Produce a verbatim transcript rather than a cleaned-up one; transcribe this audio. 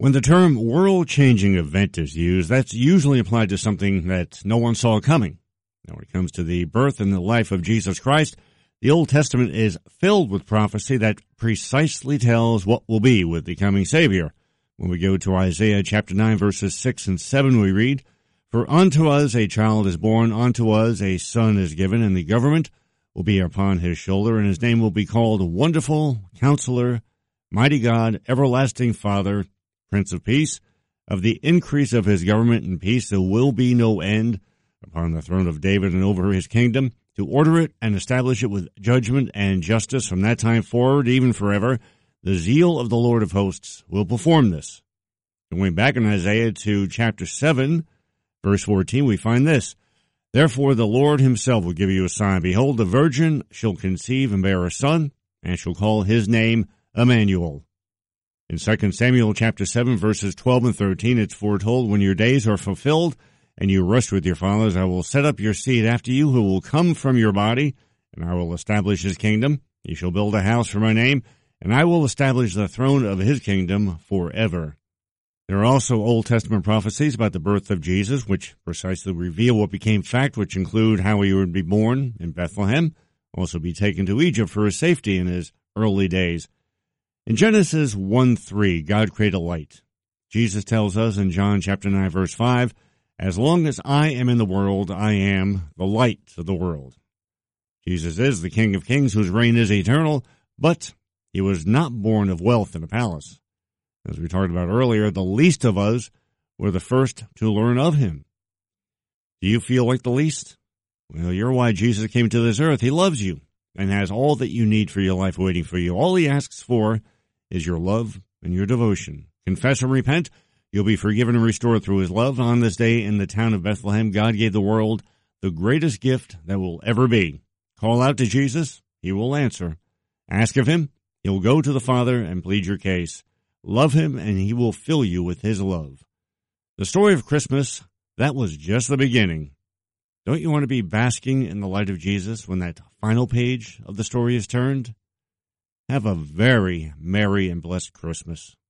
When the term world-changing event is used, that's usually applied to something that no one saw coming. Now, when it comes to the birth and the life of Jesus Christ, the Old Testament is filled with prophecy that precisely tells what will be with the coming Savior. When we go to Isaiah chapter nine, verses six and seven, we read, "For unto us a child is born, unto us a son is given, and the government will be upon his shoulder, and his name will be called Wonderful, Counselor, Mighty God, Everlasting Father, Prince of Peace. Of the increase of his government and peace there will be no end upon the throne of David and over his kingdom, to order it and establish it with judgment and justice from that time forward, even forever. The zeal of the Lord of hosts will perform this." Going back in Isaiah to chapter seven, verse fourteen, we find this, "Therefore the Lord himself will give you a sign. Behold, the virgin shall conceive and bear a son, and shall call his name Emmanuel." In Second Samuel chapter seven, verses twelve and thirteen, it's foretold, "When your days are fulfilled, and you rest with your fathers, I will set up your seed after you, who will come from your body, and I will establish his kingdom. He shall build a house for my name, and I will establish the throne of his kingdom forever." There are also Old Testament prophecies about the birth of Jesus, which precisely reveal what became fact, which include how he would be born in Bethlehem, also be taken to Egypt for his safety in his early days. In Genesis one three, God created light. Jesus tells us in John chapter nine, verse five, "As long as I am in the world, I am the light of the world." Jesus is the King of Kings whose reign is eternal, but he was not born of wealth in a palace. As we talked about earlier, the least of us were the first to learn of him. Do you feel like the least? Well, you're why Jesus came to this earth. He loves you and has all that you need for your life waiting for you. All he asks for is your love and your devotion. Confess and repent. You'll be forgiven and restored through his love. On this day in the town of Bethlehem, God gave the world the greatest gift that will ever be. Call out to Jesus. He will answer. Ask of him. He'll go to the Father and plead your case. Love him, and he will fill you with his love. The story of Christmas, that was just the beginning. Don't you want to be basking in the light of Jesus when that final page of the story is turned? Have a very merry and blessed Christmas.